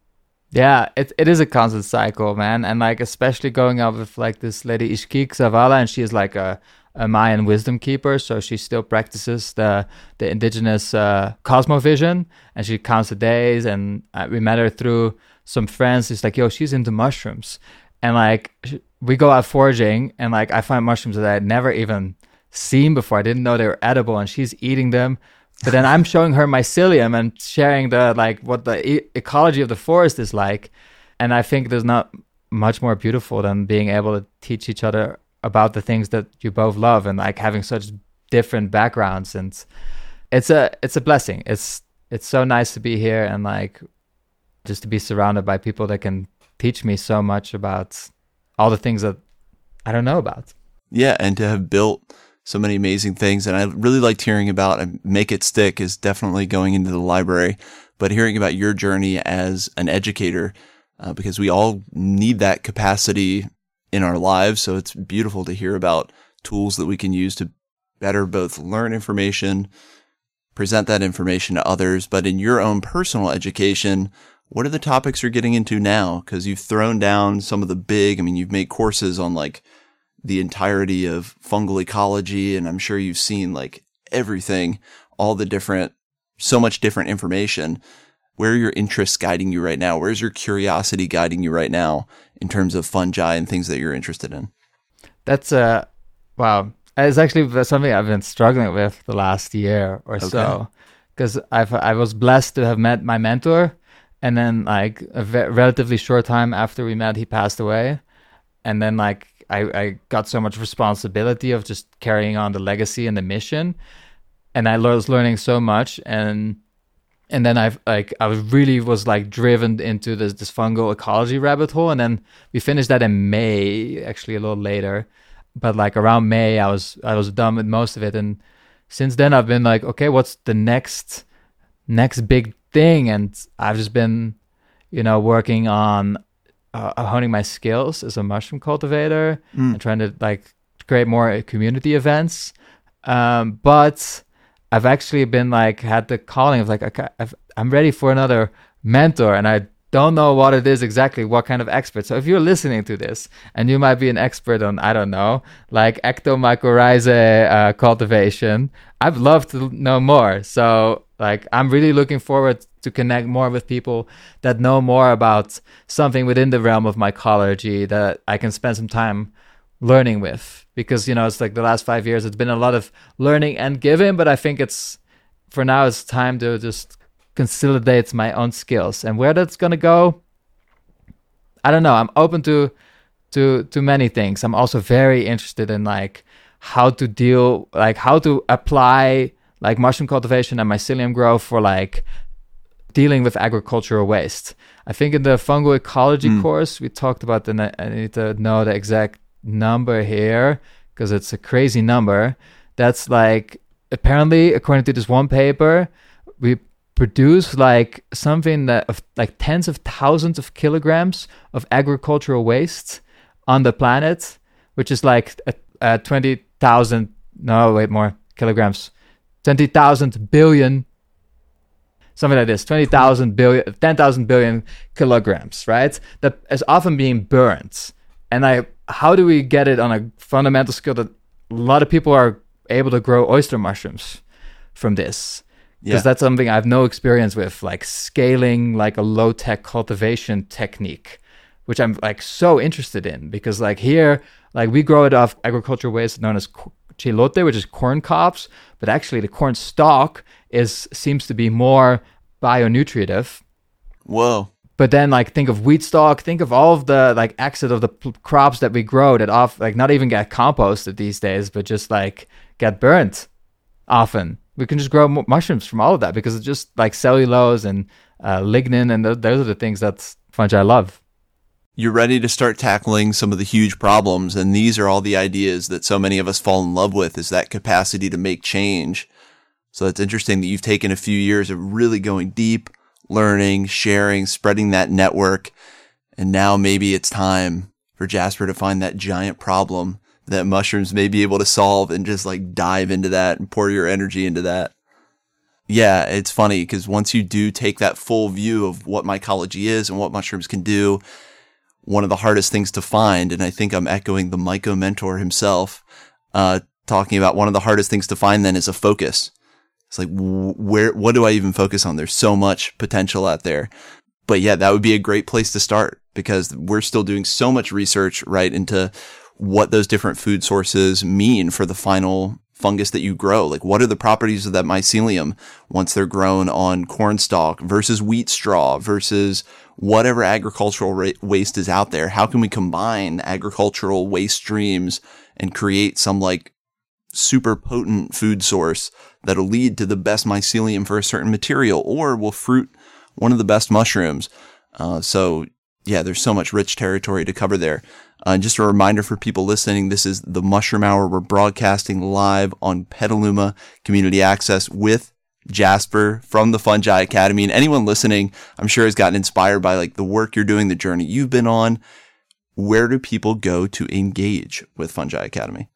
Yeah, it it is a constant cycle, man. And like, especially going up with like this lady Ishkik Zavala, and she is like a, a Mayan wisdom keeper. So she still practices the, the indigenous uh, cosmovision, and she counts the days. And uh, we met her through some friends. It's like, yo, she's into mushrooms. And like, we go out foraging, and like, I find mushrooms that I had never even seen before. I didn't know they were edible, and she's eating them. But then I'm showing her mycelium and sharing the like what the e- ecology of the forest is like. And I think there's not much more beautiful than being able to teach each other about the things that you both love, and like having such different backgrounds. And it's a it's a blessing. It's it's so nice to be here, and like just to be surrounded by people that can teach me so much about all the things that I don't know about. Yeah, and to have built so many amazing things. And I really liked hearing about, and Make It Stick is definitely going into the library, but hearing about your journey as an educator, uh, because we all need that capacity in our lives. So it's beautiful to hear about tools that we can use to better both learn information, present that information to others, but in your own personal education, what are the topics you're getting into now? Because you've thrown down some of the big, I mean, you've made courses on like the entirety of fungal ecology, and I'm sure you've seen like everything, all the different, so much different information. Where are your interests guiding you right now? Where's your curiosity guiding you right now in terms of fungi and things that you're interested in? That's uh, wow. It's actually something I've been struggling with the last year or okay. so, because I've I was blessed to have met my mentor, and then like a ve- relatively short time after we met, he passed away, and then like I, I got so much responsibility of just carrying on the legacy and the mission, and I was learning so much, and and then I've like I was really was like driven into this this fungal ecology rabbit hole, and then we finished that in May, actually a little later, but like around May I was I was done with most of it, and since then I've been like, okay, what's the next next big thing? And I've just been, you know, working on Uh, honing my skills as a mushroom cultivator mm. and trying to like create more community events. Um, but I've actually been like had the calling of like, okay, I've, I'm ready for another mentor, and I don't know what it is exactly, what kind of expert. So if you're listening to this and you might be an expert on, I don't know, like ectomycorrhizae uh, cultivation, I'd love to know more. So like, I'm really looking forward to connect more with people that know more about something within the realm of mycology that I can spend some time learning with. Because, you know, it's like the last five years, it's been a lot of learning and giving, but I think it's, for now, it's time to just consolidate my own skills. And where that's going to go, I don't know. I'm open to, to, to many things. I'm also very interested in like how to deal, like how to apply like mushroom cultivation and mycelium growth for like dealing with agricultural waste. I think in the fungal ecology mm. course, we talked about, the, I need to know the exact number here because it's a crazy number, That's like, apparently, according to this one paper, we produce like something that of like tens of thousands of kilograms of agricultural waste on the planet, which is like a, a twenty thousand, no, wait, more kilograms, twenty thousand billion, something like this, twenty thousand billion, ten thousand billion kilograms, right? That is often being burnt. And I, how do we get it on a fundamental scale that a lot of people are able to grow oyster mushrooms from this? Because yeah. that's something I have no experience with, like scaling like a low-tech cultivation technique, which I'm like so interested in. Because like here, like we grow it off agricultural waste known as chilote, which is corn cobs, but actually the corn stalk is seems to be more bionutritive. Whoa. But then like think of wheat stalk, think of all of the like exit of the p- crops that we grow that off like not even get composted these days, but just like get burnt often. We can just grow m- mushrooms from all of that because it's just like cellulose and uh, lignin, and th- those are the things that fungi love. You're ready to start tackling some of the huge problems, and these are all the ideas that so many of us fall in love with, is that capacity to make change. So it's interesting that you've taken a few years of really going deep, learning, sharing, spreading that network, and now maybe it's time for Jasper to find that giant problem that mushrooms may be able to solve and just like dive into that and pour your energy into that. Yeah, it's funny because once you do take that full view of what mycology is and what mushrooms can do, one of the hardest things to find, and I think I'm echoing the Myco mentor himself, uh, talking about one of the hardest things to find then is a focus. It's like, where, what do I even focus on? There's so much potential out there. But yeah, that would be a great place to start because we're still doing so much research, right, into what those different food sources mean for the final fungus that you grow. Like, what are the properties of that mycelium once they're grown on corn stalk versus wheat straw versus whatever agricultural ra- waste is out there? How can we combine agricultural waste streams and create some like super potent food source that'll lead to the best mycelium for a certain material or will fruit one of the best mushrooms? Uh, so yeah, there's so much rich territory to cover there. Uh, just a reminder for people listening, this is the Mushroom Hour. We're broadcasting live on Petaluma Community Access with Jasper from the Fungi Academy. And anyone listening, I'm sure has gotten inspired by like the work you're doing, the journey you've been on. Where do people go to engage with Fungi Academy?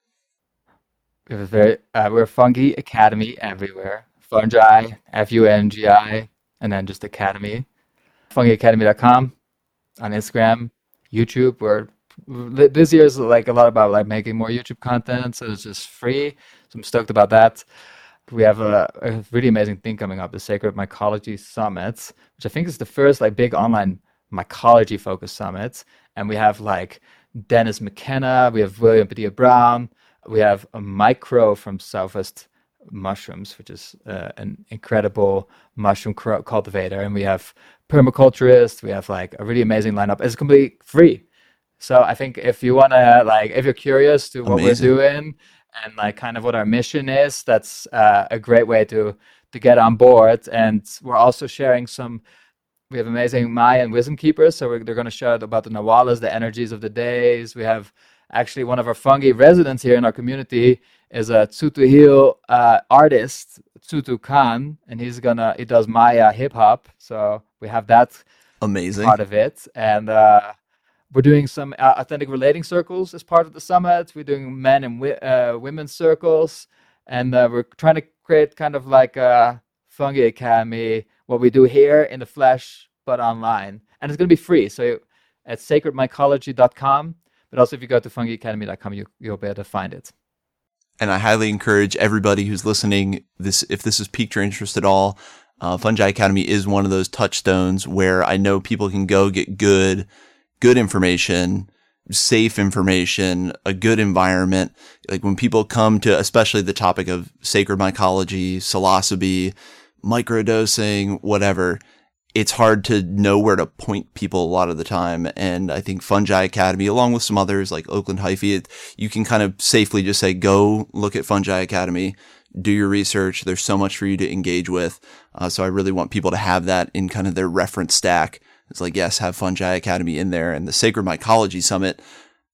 We have a very, uh, we're Fungi Academy everywhere. Fungi, F U N G I, and then just Academy. fungi academy dot com on Instagram, YouTube. We're this year is like a lot about like making more YouTube content, so it's just free. So I'm stoked about that. We have a, a really amazing thing coming up, the Sacred Mycology Summit, which I think is the first like big online mycology focused summit. And we have like Dennis McKenna, we have William Padilla Brown, we have a Micro from Southwest Mushrooms, which is uh, an incredible mushroom cr- cultivator, and we have permaculturists. We have like a really amazing lineup. It's completely free. So I think if you want to, like, if you're curious to what Amazing. We're doing and like kind of what our mission is, that's uh, a great way to to get on board. And we're also sharing some, we have amazing Mayan wisdom keepers. So we're, they're going to share about the Nahualas, the energies of the days. We have actually one of our fungi residents here in our community is a Tsutujil uh, artist, Tsutu Khan, and he's gonna, he does Maya hip hop. So we have that Amazing part of it. And, uh, we're doing some uh, authentic relating circles as part of the summit. We're doing men and wi- uh, women's circles. And uh, we're trying to create kind of like a Fungi Academy, what we do here in the flesh, but online. And it's going to be free. So at sacred mycology dot com. But also if you go to fungi academy dot com, you, you'll be able to find it. And I highly encourage everybody who's listening, this if this has piqued your interest at all, uh, Fungi Academy is one of those touchstones where I know people can go get good good information, safe information, a good environment. Like when people come to, especially the topic of sacred mycology, psilocybe, microdosing, whatever, it's hard to know where to point people a lot of the time. And I think Fungi Academy, along with some others like Oakland Hyphy, it, you can kind of safely just say, go look at Fungi Academy, do your research. There's so much for you to engage with. Uh, so I really want people to have that in kind of their reference stack. It's like, yes, have Fungi Academy in there. And the Sacred Mycology Summit,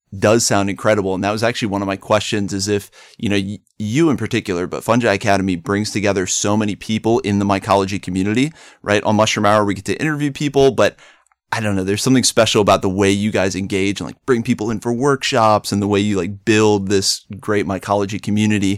does sound incredible. And that was actually one of my questions, is if, you know, y- you in particular, but Fungi Academy brings together so many people in the mycology community, right? On Mushroom Hour, we get to interview people, but I don't know, there's something special about the way you guys engage and like bring people in for workshops and the way you like build this great mycology community.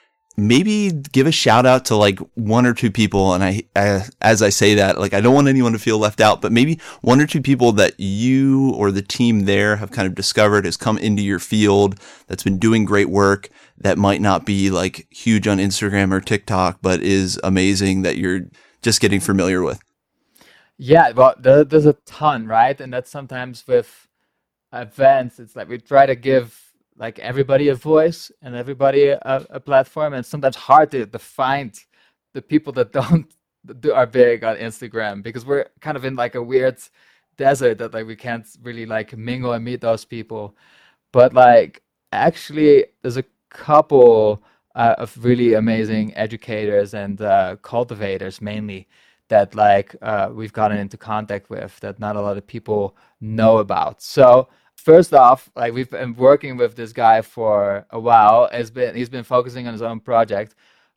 Maybe give a shout out to like one or two people. And I, I, as I say that, like, I don't want anyone to feel left out, but maybe one or two people that you or the team there have kind of discovered has come into your field that's been doing great work that might not be like huge on Instagram or TikTok, but is amazing that you're just getting familiar with. Yeah, well, there, there's a ton, right? And that's sometimes with events, it's like we try to give like everybody a voice and everybody a, a platform, and it's sometimes hard to, to find the people that don't do are big on Instagram, because we're kind of in like a weird desert that like we can't really like mingle and meet those people. But like actually there's a couple uh, of really amazing educators and uh, cultivators mainly that like uh, we've gotten into contact with that not a lot of people know about. So first off, like we've been working with this guy for a while. It's been he's been focusing on his own project,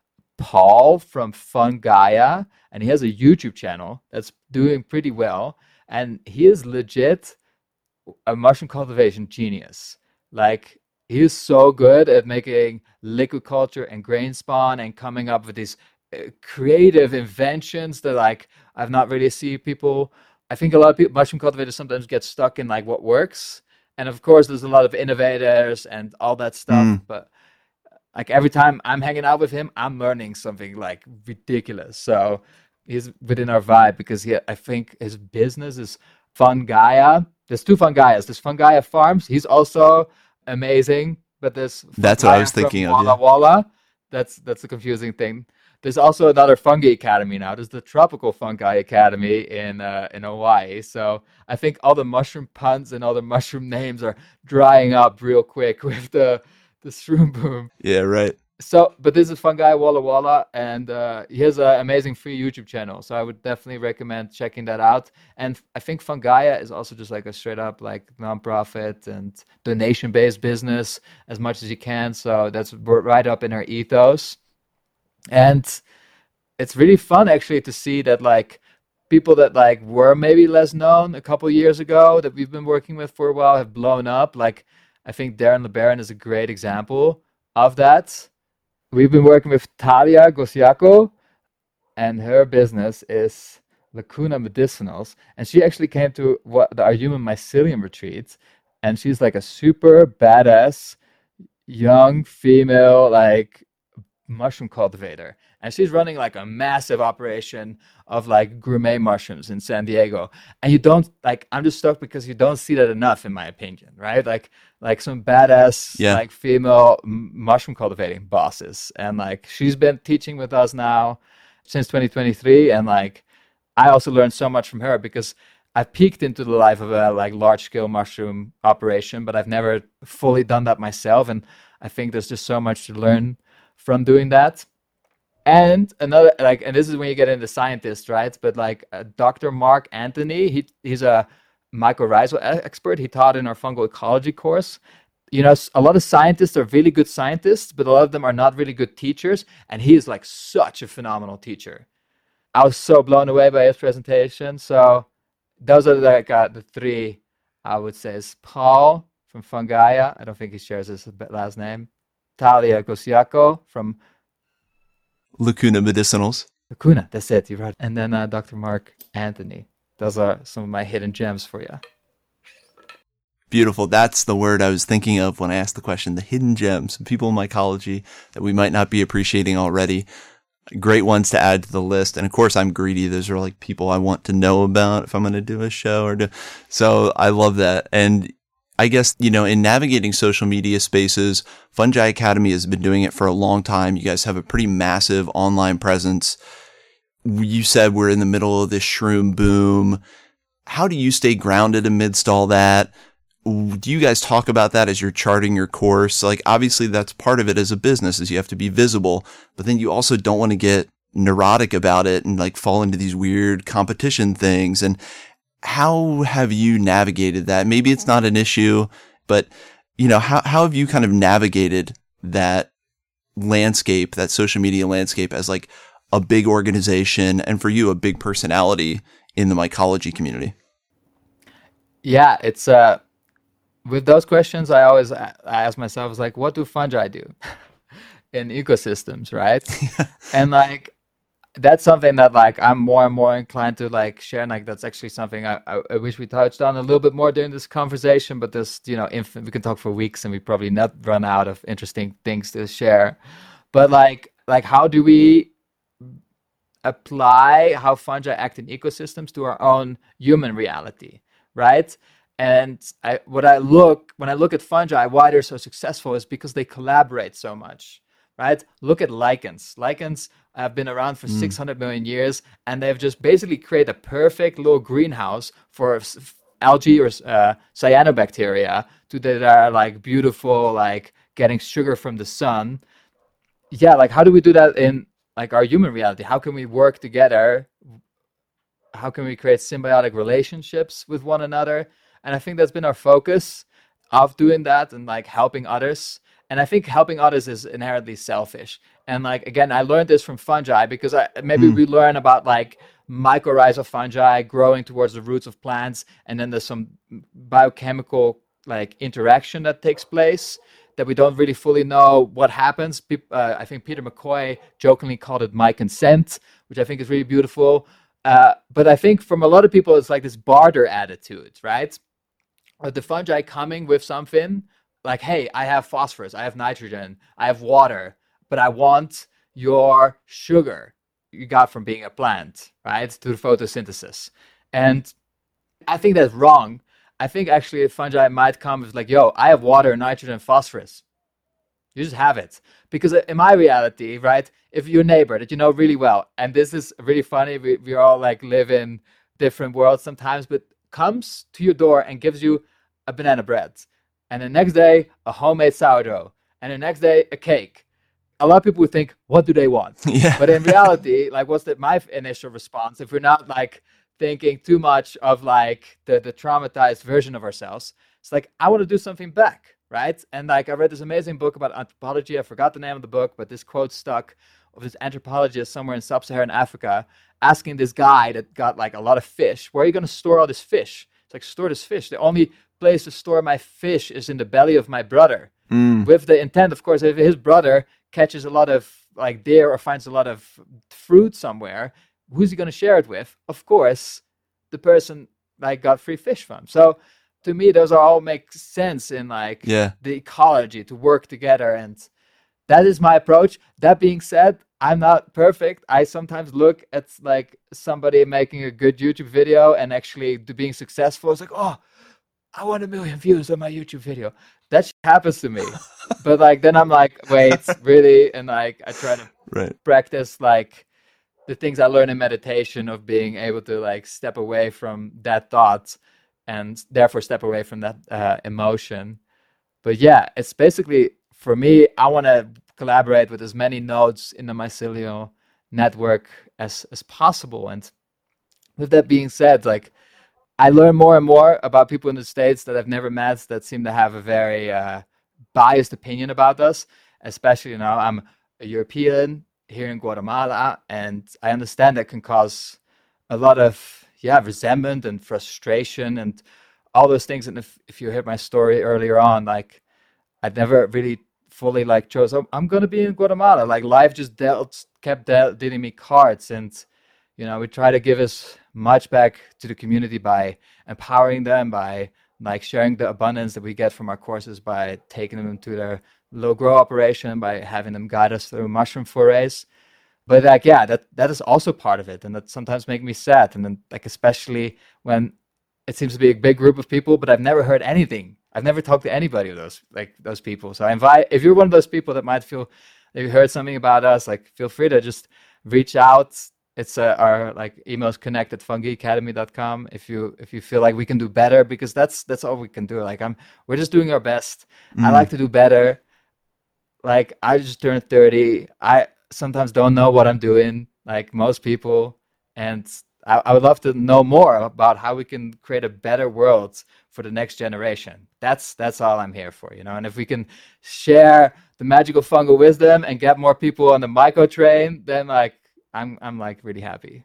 Paul from Fungaia, and he has a YouTube channel that's doing pretty well. And he is legit a mushroom cultivation genius. Like he is so good at making liquid culture and grain spawn and coming up with these uh, creative inventions that like I've not really seen people. I think a lot of people, mushroom cultivators sometimes get stuck in like what works. And of course, there's a lot of innovators and all that stuff. Mm. But like every time I'm hanging out with him, I'm learning something like ridiculous. So he's within our vibe because he, I think his business is Fungaia. There's two Fungaias. There's Fungaia Farms. He's also amazing. But there's That's what I was Fungaia from thinking of, Walla yeah. Walla. That's that's the confusing thing. There's also another fungi academy now. There's the Tropical Fungi Academy in uh, in Hawaii. So I think all the mushroom puns and all the mushroom names are drying up real quick with the the shroom boom. Yeah, right. So, but this is Fungi Walla Walla, and uh, he has an amazing free YouTube channel. So I would definitely recommend checking that out. And I think Fungaia is also just like a straight up like nonprofit and donation based business as much as you can. So that's right up in our ethos. And it's really fun actually to see that like people that like were maybe less known a couple years ago that we've been working with for a while have blown up. Like I think Darren LeBaron is a great example of that. We've been working with Talia Gosiako, and her business is Lacuna Medicinals. And she actually came to what our human mycelium retreat, and she's like a super badass young female like mushroom cultivator, and she's running like a massive operation of like gourmet mushrooms in San Diego. And you don't like I'm just stuck because you don't see that enough in my opinion, right? Like like some badass Yeah. like female m- mushroom cultivating bosses. And like she's been teaching with us now since twenty twenty-three, and like I also learned so much from her because I've peeked into the life of a like large scale mushroom operation, but I've never fully done that myself. And I think there's just so much to learn from doing that. And another like, and this is when you get into scientists, right? But like uh, Doctor Mark Anthony, he he's a mycorrhizal e- expert. He taught in our fungal ecology course. You know, s- a lot of scientists are really good scientists, but a lot of them are not really good teachers. And he is like such a phenomenal teacher. I was so blown away by his presentation. So those are like uh, the three I would say is Paul from Fungaia. I don't think he shares his last name. Talia Gosiako from Lacuna Medicinals. Lacuna. That's it. You're right. And then uh, Doctor Mark Anthony. Those are some of my hidden gems for you. Beautiful. That's the word I was thinking of when I asked the question, the hidden gems, people in mycology that we might not be appreciating already. Great ones to add to the list. And of course, I'm greedy. Those are like people I want to know about if I'm going to do a show or do. So I love that. And I guess, you know, in navigating social media spaces, Fungi Academy has been doing it for a long time. You guys have a pretty massive online presence. You said we're in the middle of this shroom boom. How do you stay grounded amidst all that? Do you guys talk about that as you're charting your course? Like, obviously that's part of it as a business, is you have to be visible, but then you also don't want to get neurotic about it and like fall into these weird competition things. And how have you navigated that? Maybe it's not an issue, but you know, how, how have you kind of navigated that landscape, that social media landscape as like a big organization and for you, a big personality in the mycology community? Yeah, it's uh with those questions I always a- I ask myself is like, what do fungi do in ecosystems, right? And like that's something that like I'm more and more inclined to like share. And like that's actually something I, I, I wish we touched on a little bit more during this conversation. But there's you know inf- we can talk for weeks and we probably not run out of interesting things to share. But like like how do we apply how fungi act in ecosystems to our own human reality, right? And I, what I look when I look at fungi, why they're so successful is because they collaborate so much, right? Look at lichens. Lichens have been around for Mm. six hundred million years, and they've just basically created a perfect little greenhouse for s- algae or uh, cyanobacteria to that are like beautiful, like getting sugar from the sun. Yeah, like how do we do that in like our human reality? How can we work together? How can we create symbiotic relationships with one another? And I think that's been our focus of doing that and like helping others. And I think helping others is inherently selfish. And like again, I learned this from fungi because I maybe Mm. we learn about like mycorrhizal fungi growing towards the roots of plants, and then there's some biochemical like interaction that takes place that we don't really fully know what happens. Peop- Uh, I think Peter McCoy jokingly called it my consent, which I think is really beautiful. Uh, but I think from a lot of people, it's like this barter attitude, right? Of the fungi coming with something like, hey, I have phosphorus, I have nitrogen, I have water, but I want your sugar you got from being a plant, right? To the photosynthesis. And I think that's wrong. I think actually a fungi might come with like, yo, I have water, nitrogen, phosphorus. You just have it. Because in my reality, right, if your neighbor that you know really well, and this is really funny, we, we all like live in different worlds sometimes, but comes to your door and gives you a banana bread. And the next day, a homemade sourdough. And the next day, a cake. A lot of people would think, what do they want? Yeah. But in reality, like, what's the, my initial response? If we're not like thinking too much of like the, the traumatized version of ourselves, it's like, I want to do something back, right? And like, I read this amazing book about anthropology. I forgot the name of the book, but this quote stuck of this anthropologist somewhere in sub-Saharan Africa asking this guy that got like a lot of fish, where are you going to store all this fish? It's like, store this fish. The only place to store my fish is in the belly of my brother. Mm. With the intent, of course, if his brother catches a lot of like deer or finds a lot of fruit somewhere, who's he going to share it with? Of course, the person like got free fish from. So to me, those all make sense in like Yeah. the ecology to work together, and that is my approach. That being said, I'm not perfect. I sometimes look at like somebody making a good YouTube video and actually being successful. It's like, oh, I want a million views on my YouTube video. That shit happens to me. But like then I'm like, wait, really? And like I try to Right. practice like the things I learned in meditation of being able to like step away from that thought and therefore step away from that uh, emotion. But yeah, it's basically for me, I want to collaborate with as many nodes in the mycelial network as as possible. And with that being said, like I learn more and more about people in the States that I've never met that seem to have a very uh, biased opinion about us. Especially, you know, I'm a European here in Guatemala, and I understand that can cause a lot of, yeah, resentment and frustration and all those things. And if, if you heard my story earlier on, like, I'd never really fully like chose, oh, I'm going to be in Guatemala. Like, life just dealt, kept dealt, dealing me cards. And you know, we try to give as much back to the community by empowering them, by like sharing the abundance that we get from our courses, by taking them to their low grow operation, by having them guide us through mushroom forays. But like, yeah, that that is also part of it, and that sometimes makes me sad. And then like, especially when it seems to be a big group of people, but I've never heard anything. I've never talked to anybody of those like those people. So I invite, if you're one of those people that might feel that you heard something about us, like feel free to just reach out. It's uh, our like emails connect at fungi academy dot com if you if you feel like we can do better, because that's that's all we can do. Like I'm we're just doing our best. I Mm. like to do better. Like I just turned thirty. I sometimes don't know what I'm doing, like most people, and I, I would love to know more about how we can create a better world for the next generation. That's that's all I'm here for, you know. And if we can share the magical fungal wisdom and get more people on the myco train, then like I'm I'm like really happy.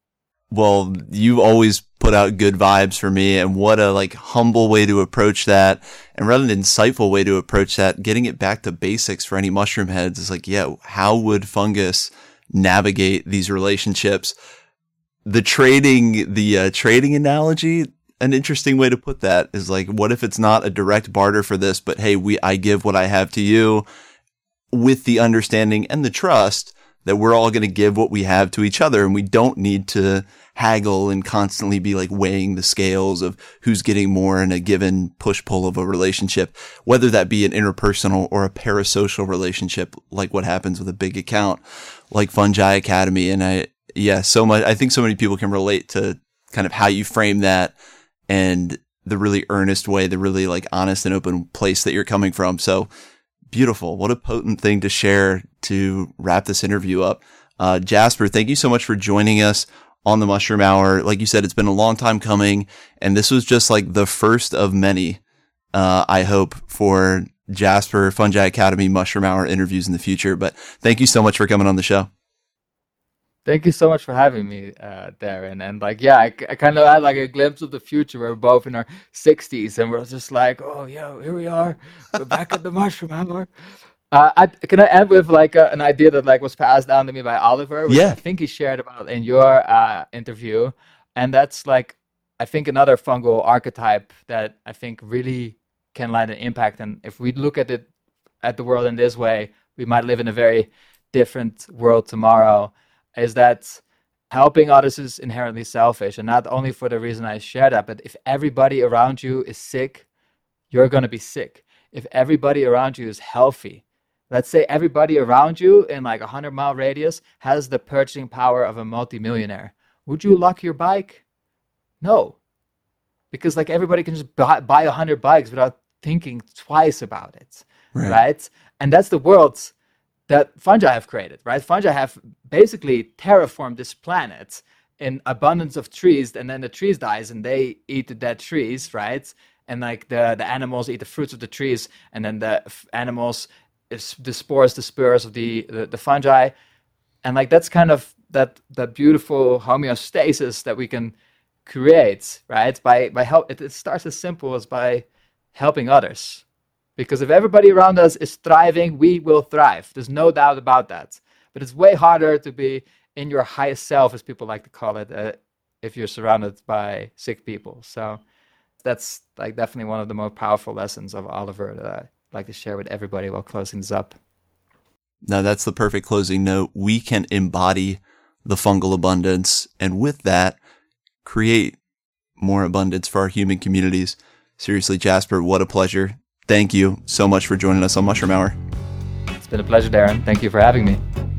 Well, you always put out good vibes for me, and what a like humble way to approach that, and rather an insightful way to approach that. Getting it back to basics for any mushroom heads is like, yeah, how would fungus navigate these relationships? The trading, the uh, trading analogy, an interesting way to put that is like, what if it's not a direct barter for this, but hey, we I give what I have to you, with the understanding and the trust that we're all going to give what we have to each other, and we don't need to haggle and constantly be like weighing the scales of who's getting more in a given push-pull of a relationship, whether that be an interpersonal or a parasocial relationship, like what happens with a big account like Fungi Academy. And I, yeah, so much, I think so many people can relate to kind of how you frame that and the really earnest way, the really like honest and open place that you're coming from. So beautiful. What a potent thing to share to wrap this interview up. Uh, Jasper, thank you so much for joining us on the Mushroom Hour. Like you said, it's been a long time coming, and this was just like the first of many, uh, I hope, for Jasper Fungi Academy Mushroom Hour interviews in the future. But thank you so much for coming on the show. Thank you so much for having me, uh, Darren. And like, yeah, I, I kind of had like a glimpse of the future. We're both in our sixties, and we're just like, oh, yo, here we are. We're back at the Mushroom Hour. Uh, I, can I end with like a, an idea that like was passed down to me by Oliver, which Yeah. I think he shared about in your uh, interview, and that's like I think another fungal archetype that I think really can land an impact. And if we look at it at the world in this way, we might live in a very different world tomorrow. Is that helping others is inherently selfish, and not only for the reason I shared that, but if everybody around you is sick, you're gonna be sick. If everybody around you is healthy, let's say everybody around you in like a hundred mile radius has the purchasing power of a multimillionaire. Would you lock your bike? No, because like everybody can just buy, buy a hundred bikes without thinking twice about it, right? right? And that's the world that fungi have created, right? Fungi have basically terraformed this planet in abundance of trees, and then the trees dies and they eat the dead trees, right? And like the, the animals eat the fruits of the trees, and then the f- animals is the spores, the spurs of the, the, the fungi. And like that's kind of that that beautiful homeostasis that we can create, right? By by help, it, it starts as simple as by helping others. Because if everybody around us is thriving, we will thrive. There's no doubt about that. But it's way harder to be in your highest self, as people like to call it, uh, if you're surrounded by sick people. So that's like definitely one of the most powerful lessons of Oliver that I like to share with everybody while closing this up. Now that's the perfect closing note. We can embody the fungal abundance, and with that, create more abundance for our human communities. Seriously, Jasper, what a pleasure. Thank you so much for joining us on Mushroom Hour. It's been a pleasure, Darren. Thank you for having me.